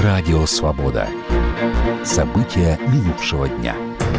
Радио «Свобода». События минувшего дня.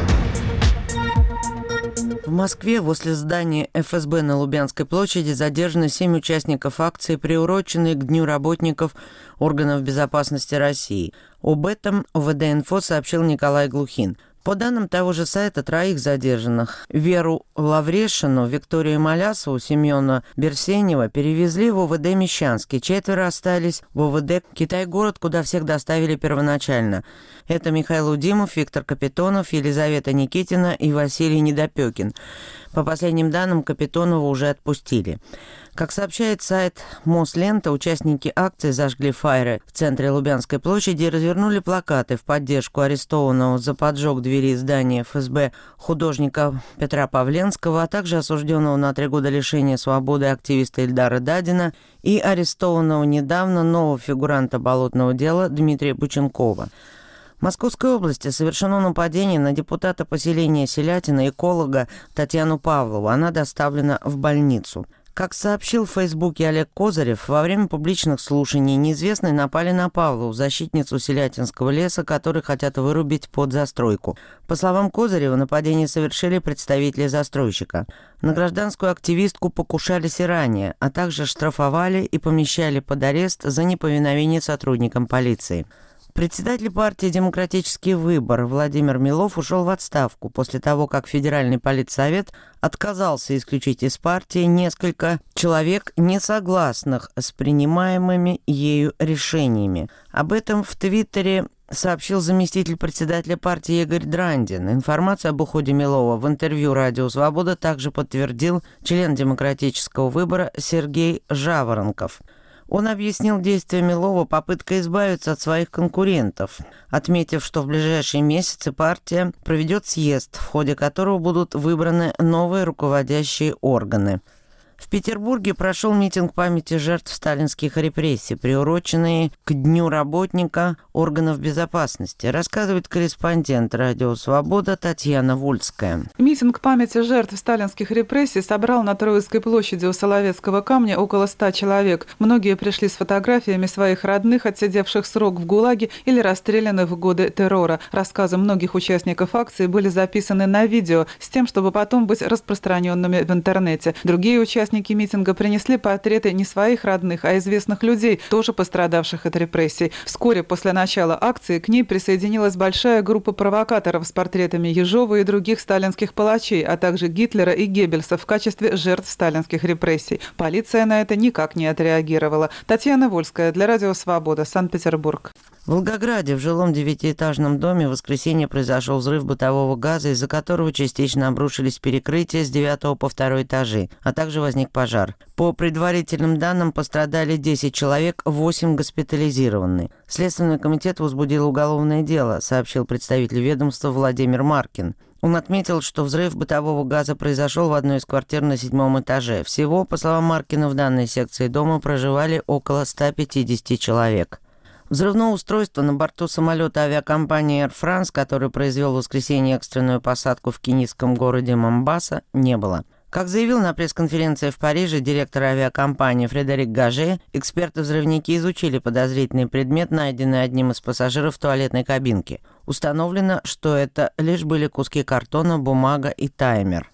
В Москве возле здания ФСБ на Лубянской площади задержаны 7 участников акции, приуроченной к Дню работников органов безопасности России. Об этом ОВД-инфо сообщил Николай Глухин. По данным того же сайта, 3 задержанных – Веру Лаврешину, Викторию Малясову, Семена Берсенева – перевезли в ОВД Мещанский. 4 остались в ОВД Китай-город, куда всех доставили первоначально. Это Михаил Удимов, Виктор Капитонов, Елизавета Никитина и Василий Недопекин. По последним данным, Капитонова уже отпустили. Как сообщает сайт Мослента, участники акции зажгли фаеры в центре Лубянской площади и развернули плакаты в поддержку арестованного за поджог двери здания ФСБ художника Петра Павленского, а также осужденного на 3 года лишения свободы активиста Ильдара Дадина и арестованного недавно нового фигуранта болотного дела Дмитрия Бученкова. В Московской области совершено нападение на депутата поселения Селятина, эколога Татьяну Павлову. Она доставлена в больницу. Как сообщил в Фейсбуке Олег Козырев, во время публичных слушаний неизвестные напали на Павлову, защитницу Селятинского леса, который хотят вырубить под застройку. По словам Козырева, нападение совершили представители застройщика. На гражданскую активистку покушались и ранее, а также штрафовали и помещали под арест за неповиновение сотрудникам полиции. Председатель партии «Демократический выбор» Владимир Милов ушел в отставку после того, как Федеральный политсовет отказался исключить из партии несколько человек, не согласных с принимаемыми ею решениями. Об этом в Твиттере сообщил заместитель председателя партии Игорь Драндин. Информацию об уходе Милова в интервью «Радио Свобода» также подтвердил член «Демократического выбора» Сергей Жаворонков. Он объяснил действия Милова попыткой избавиться от своих конкурентов, отметив, что в ближайшие месяцы партия проведет съезд, в ходе которого будут выбраны новые руководящие органы. В Петербурге прошел митинг памяти жертв сталинских репрессий, приуроченный к Дню работника органов безопасности, рассказывает корреспондент «Радио Свобода» Татьяна Вольская. Митинг памяти жертв сталинских репрессий собрал на Троицкой площади у Соловецкого камня около 100 человек. Многие пришли с фотографиями своих родных, отсидевших срок в ГУЛАГе или расстрелянных в годы террора. Рассказы многих участников акции были записаны на видео с тем, чтобы потом быть распространенными в интернете. Другие участники митинга принесли портреты не своих родных, а известных людей, тоже пострадавших от репрессий. Вскоре после начала акции к ней присоединилась большая группа провокаторов с портретами Ежова и других сталинских палачей, а также Гитлера и Геббельса в качестве жертв сталинских репрессий. Полиция на это никак не отреагировала. Татьяна Вольская для Радио Свобода, Санкт-Петербург. В Волгограде в жилом 9-этажном доме в воскресенье произошел взрыв бытового газа, из-за которого частично обрушились перекрытия с 9 по 2 этажи, а также возник пожар. По предварительным данным пострадали 10 человек, 8 госпитализированы. Следственный комитет возбудил уголовное дело, сообщил представитель ведомства Владимир Маркин. Он отметил, что взрыв бытового газа произошел в одной из квартир на 7 этаже. Всего, по словам Маркина, в данной секции дома проживали около 150 человек. Взрывного устройства на борту самолета авиакомпании Air France, который произвел в воскресенье экстренную посадку в кенийском городе Момбаса, не было. Как заявил на пресс-конференции в Париже директор авиакомпании Фредерик Гаже, эксперты-взрывники изучили подозрительный предмет, найденный одним из пассажиров в туалетной кабинке. Установлено, что это лишь были куски картона, бумага и таймер.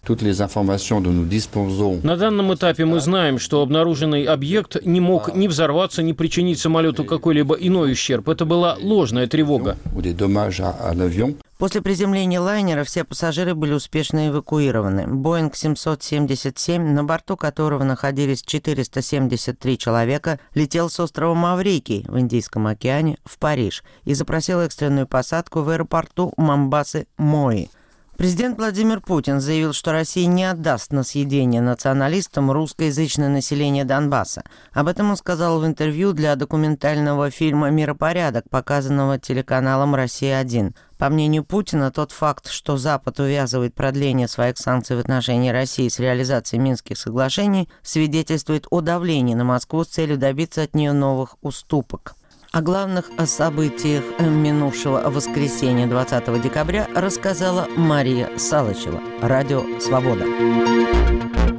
На данном этапе мы знаем, что обнаруженный объект не мог ни взорваться, ни причинить самолету какой-либо иной ущерб. Это была ложная тревога. После приземления лайнера все пассажиры были успешно эвакуированы. Боинг 777, на борту которого находились 473 человека, летел с острова Маврикий в Индийском океане в Париж и запросил экстренную посадку в аэропорту Момбасы-Мои. Президент Владимир Путин заявил, что Россия не отдаст на съедение националистам русскоязычное население Донбасса. Об этом он сказал в интервью для документального фильма «Миропорядок», показанного телеканалом «Россия-1». По мнению Путина, тот факт, что Запад увязывает продление своих санкций в отношении России с реализацией Минских соглашений, свидетельствует о давлении на Москву с целью добиться от нее новых уступок. О главных событиях минувшего воскресенья 20 декабря рассказала Мария Салычева. Радио «Свобода».